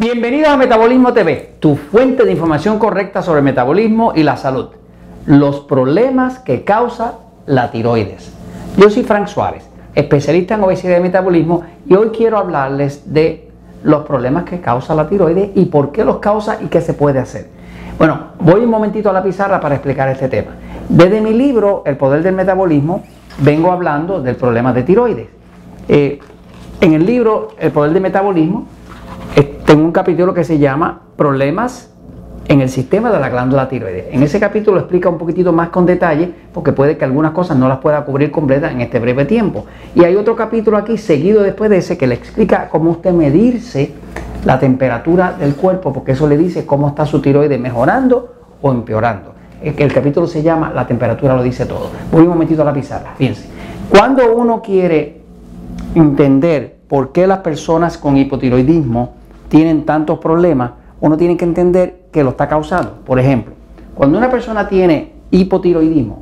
Bienvenidos a Metabolismo TV, tu fuente de información correcta sobre el metabolismo y la salud. Los problemas que causa la tiroides. Yo soy Frank Suárez, especialista en obesidad y metabolismo, y hoy quiero hablarles de los problemas que causa la tiroides y por qué los causa y qué se puede hacer. Bueno, voy un momentito a la pizarra para explicar este tema. Desde mi libro, El Poder del Metabolismo, vengo hablando del problema de tiroides. En el libro, El Poder del Metabolismo, tengo un capítulo que se llama Problemas en el sistema de la glándula tiroides. En ese capítulo explica un poquitito más con detalle, porque puede que algunas cosas no las pueda cubrir completas en este breve tiempo. Y hay otro capítulo aquí, seguido después de ese, que le explica cómo usted medirse la temperatura del cuerpo, porque eso le dice cómo está su tiroides, mejorando o empeorando. El capítulo se llama La temperatura lo dice todo. Voy un momentito a la pizarra, fíjense. Cuando uno quiere entender por qué las personas con hipotiroidismo tienen tantos problemas, uno tiene que entender que lo está causando. Por ejemplo, cuando una persona tiene hipotiroidismo,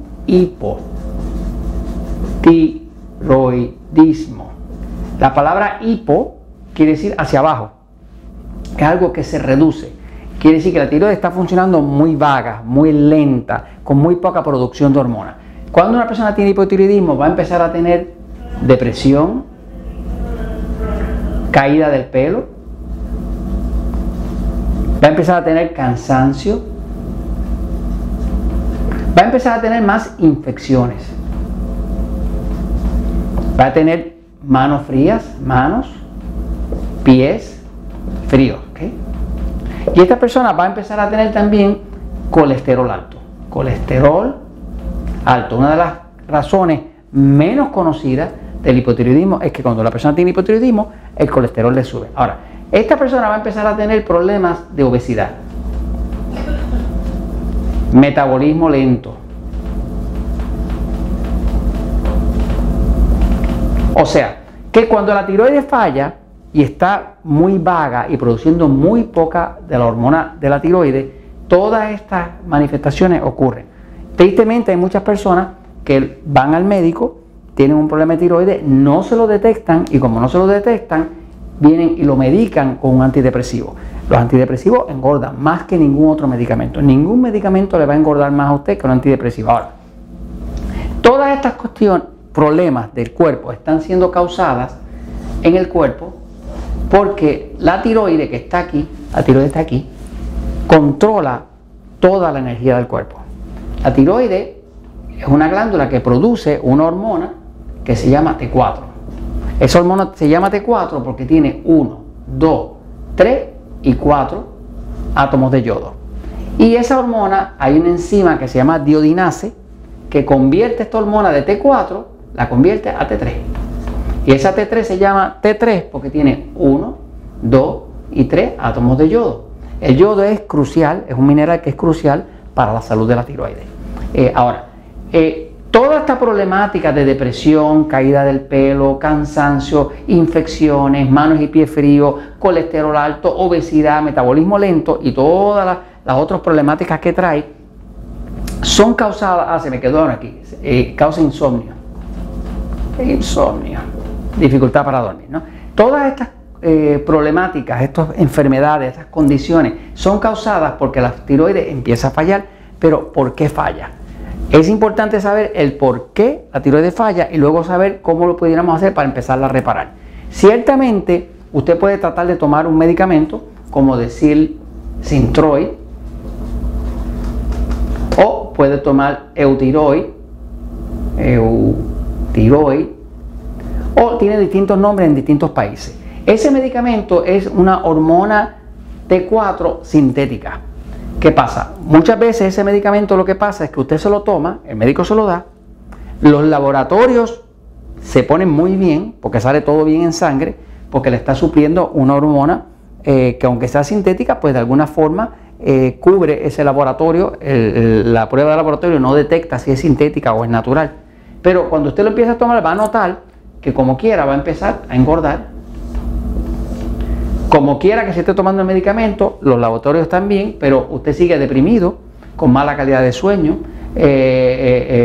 hipotiroidismo, la palabra hipo quiere decir hacia abajo, es algo que se reduce, quiere decir que la tiroides está funcionando muy vaga, muy lenta, con muy poca producción de hormonas. Cuando una persona tiene hipotiroidismo va a empezar a tener depresión, caída del pelo, va a empezar a tener cansancio, va a empezar a tener más infecciones, va a tener manos frías, pies fríos, ¿okay? Y esta persona va a empezar a tener también colesterol alto. Colesterol alto, una de las razones menos conocidas del hipotiroidismo es que cuando la persona tiene hipotiroidismo, el colesterol le sube. Ahora, esta persona va a empezar a tener problemas de obesidad, metabolismo lento. O sea, que cuando la tiroides falla y está muy vaga y produciendo muy poca de la hormona de la tiroides, todas estas manifestaciones ocurren. Tristemente hay muchas personas que van al médico, tienen un problema de tiroides, no se lo detectan, y como no se lo detectan, vienen y lo medican con un antidepresivo. Los antidepresivos engordan más que ningún otro medicamento. Ningún medicamento le va a engordar más a usted que un antidepresivo. Ahora, todas estas cuestiones, problemas del cuerpo, están siendo causadas en el cuerpo porque la tiroides que está aquí, controla toda la energía del cuerpo. La tiroides es una glándula que produce una hormona que se llama T4. Esa hormona se llama T4 porque tiene 1, 2, 3 y 4 átomos de yodo. Y esa hormona, hay una enzima que se llama diodinase que convierte esta hormona de T4, la convierte a T3. Y esa T3 se llama T3 porque tiene 1, 2 y 3 átomos de yodo. El yodo es crucial, es un mineral que es crucial para la salud de la tiroides. Toda esta problemática de depresión, caída del pelo, cansancio, infecciones, manos y pies fríos, colesterol alto, obesidad, metabolismo lento y todas las otras problemáticas que trae son causadas, se me quedó aquí, causa insomnio, dificultad para dormir, ¿no? Todas estas problemáticas, estas enfermedades, estas condiciones son causadas porque la tiroides empieza a fallar. Pero ¿por qué falla? Es importante saber el por qué la tiroides falla y luego saber cómo lo pudiéramos hacer para empezarla a reparar. Ciertamente, usted puede tratar de tomar un medicamento, como decir Synthroid, o puede tomar Eutiroid, o tiene distintos nombres en distintos países. Ese medicamento es una hormona T4 sintética. ¿Qué pasa? Muchas veces ese medicamento lo que pasa es que usted se lo toma, el médico se lo da, los laboratorios se ponen muy bien, porque sale todo bien en sangre, porque le está supliendo una hormona que aunque sea sintética, pues de alguna forma cubre ese laboratorio, la prueba de laboratorio no detecta si es sintética o es natural. Pero cuando usted lo empieza a tomar va a notar que como quiera va a empezar a engordar. Como quiera que se esté tomando el medicamento, los laboratorios están bien, pero usted sigue deprimido, con mala calidad de sueño,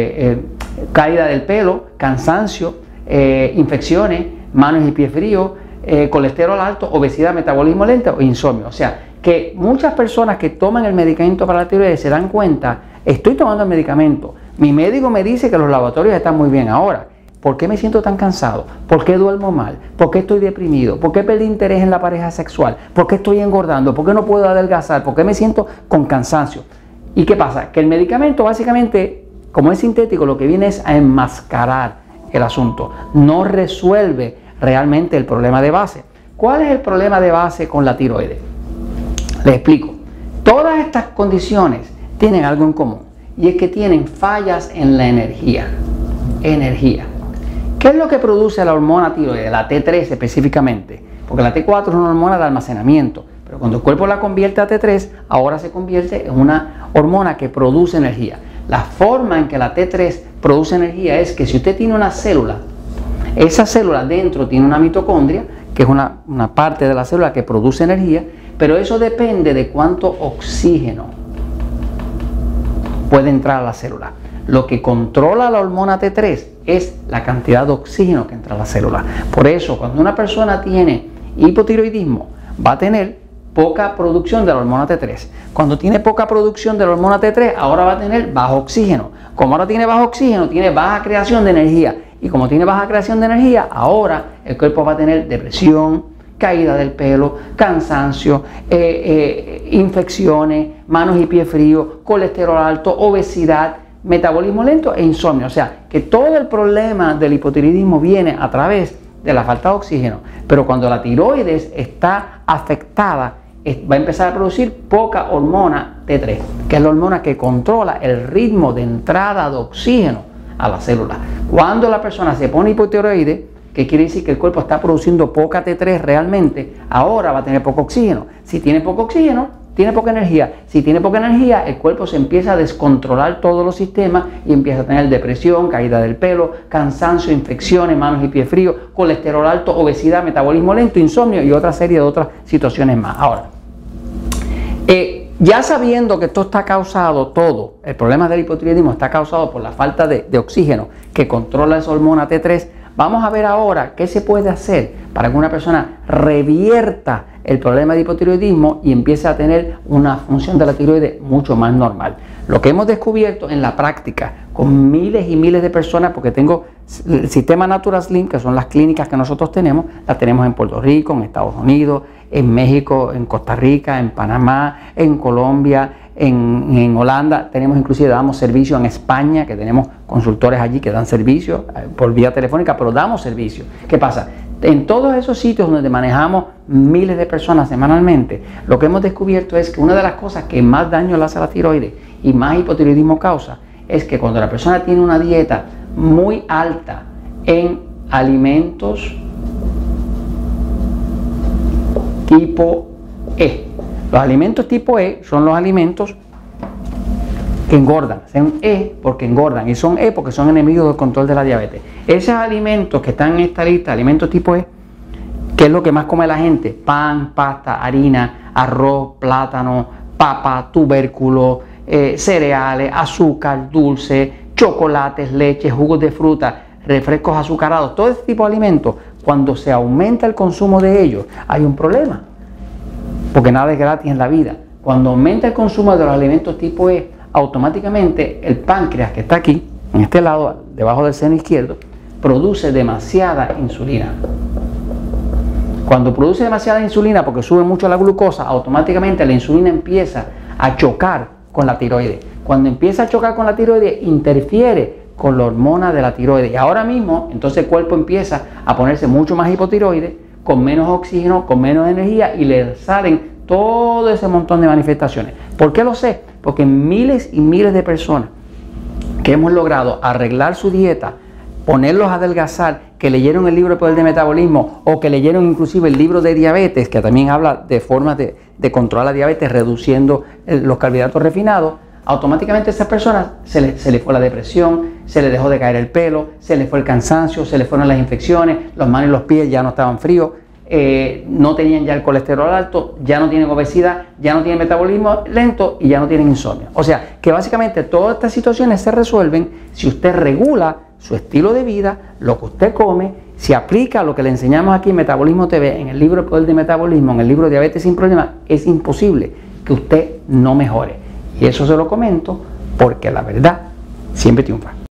caída del pelo, cansancio, infecciones, manos y pies fríos, colesterol alto, obesidad, metabolismo lento o insomnio. O sea, que muchas personas que toman el medicamento para la tiroides se dan cuenta, estoy tomando el medicamento, mi médico me dice que los laboratorios están muy bien ahora. ¿Por qué me siento tan cansado? ¿Por qué duermo mal? ¿Por qué estoy deprimido? ¿Por qué perdí interés en la pareja sexual? ¿Por qué estoy engordando? ¿Por qué no puedo adelgazar? ¿Por qué me siento con cansancio? ¿Y qué pasa? Que el medicamento básicamente, como es sintético, lo que viene es a enmascarar el asunto. No resuelve realmente el problema de base. ¿Cuál es el problema de base con la tiroides? Les explico. Todas estas condiciones tienen algo en común y es que tienen fallas en la energía. ¿Qué es lo que produce la hormona tiroides, la T3 específicamente? Porque la T4 es una hormona de almacenamiento, pero cuando el cuerpo la convierte a T3, ahora se convierte en una hormona que produce energía. La forma en que la T3 produce energía es que si usted tiene una célula, esa célula dentro tiene una mitocondria, que es una parte de la célula que produce energía, pero eso depende de cuánto oxígeno puede entrar a la célula. Lo que controla la hormona T3 es la cantidad de oxígeno que entra a la célula. Por eso, cuando una persona tiene hipotiroidismo, va a tener poca producción de la hormona T3. Cuando tiene poca producción de la hormona T3, ahora va a tener bajo oxígeno. Como ahora tiene bajo oxígeno, tiene baja creación de energía. Y como tiene baja creación de energía, ahora el cuerpo va a tener depresión, caída del pelo, cansancio, infecciones, manos y pies fríos, colesterol alto, obesidad, metabolismo lento e insomnio. O sea, que todo el problema del hipotiroidismo viene a través de la falta de oxígeno. Pero cuando la tiroides está afectada, va a empezar a producir poca hormona T3, que es la hormona que controla el ritmo de entrada de oxígeno a la célula. Cuando la persona se pone hipotiroide, que quiere decir que el cuerpo está produciendo poca T3 realmente, ahora va a tener poco oxígeno. Si tiene poco oxígeno, tiene poca energía. Si tiene poca energía, el cuerpo se empieza a descontrolar todos los sistemas y empieza a tener depresión, caída del pelo, cansancio, infecciones, manos y pies fríos, colesterol alto, obesidad, metabolismo lento, insomnio y otra serie de otras situaciones más. Ahora, ya sabiendo que esto está causado, el problema del hipotiroidismo está causado por la falta de oxígeno que controla esa hormona T3, vamos a ver ahora qué se puede hacer para que una persona revierta el problema de hipotiroidismo y empiece a tener una función de la tiroides mucho más normal. Lo que hemos descubierto en la práctica con miles y miles de personas, porque tengo el sistema Natural Slim, que son las clínicas que nosotros tenemos, las tenemos en Puerto Rico, en Estados Unidos, en México, en Costa Rica, en Panamá, en Colombia, en Holanda, tenemos inclusive, damos servicio en España, que tenemos consultores allí que dan servicio por vía telefónica, pero damos servicio. ¿Qué pasa? En todos esos sitios donde manejamos miles de personas semanalmente, lo que hemos descubierto es que una de las cosas que más daño le hace a la tiroides y más hipotiroidismo causa es que cuando la persona tiene una dieta muy alta en alimentos tipo E. Los alimentos tipo E son los alimentos que engordan, son E porque engordan y son E porque son enemigos del control de la diabetes. Esos alimentos que están en esta lista, alimentos tipo E, ¿qué es lo que más come la gente? Pan, pasta, harina, arroz, plátano, papa, tubérculo, cereales, azúcar, dulce, chocolates, leche, jugos de fruta, refrescos azucarados, todo este tipo de alimentos, cuando se aumenta el consumo de ellos, hay un problema, porque nada es gratis en la vida. Cuando aumenta el consumo de los alimentos tipo E, automáticamente el páncreas que está aquí, en este lado, debajo del seno izquierdo, produce demasiada insulina. Cuando produce demasiada insulina, porque sube mucho la glucosa, automáticamente la insulina empieza a chocar con la tiroides. Cuando empieza a chocar con la tiroides, interfiere con la hormona de la tiroides. Y ahora mismo, entonces el cuerpo empieza a ponerse mucho más hipotiroides, con menos oxígeno, con menos energía, y le salen todo ese montón de manifestaciones. ¿Por qué lo sé? Porque miles y miles de personas que hemos logrado arreglar su dieta, ponerlos a adelgazar, que leyeron el libro El Poder del Metabolismo o que leyeron inclusive el libro de diabetes, que también habla de formas de controlar la diabetes reduciendo los carbohidratos refinados, automáticamente a esas personas se les fue la depresión, se les dejó de caer el pelo, se les fue el cansancio, se les fueron las infecciones, las manos y los pies ya no estaban fríos, no tenían ya el colesterol alto, ya no tienen obesidad, ya no tienen metabolismo lento y ya no tienen insomnio. O sea, que básicamente todas estas situaciones se resuelven si usted regula su estilo de vida, lo que usted come si aplica lo que le enseñamos aquí en Metabolismo TV, en el libro Poder de Metabolismo, en el libro Diabetes sin Problemas, es imposible que usted no mejore. Y eso se lo comento porque la verdad siempre triunfa.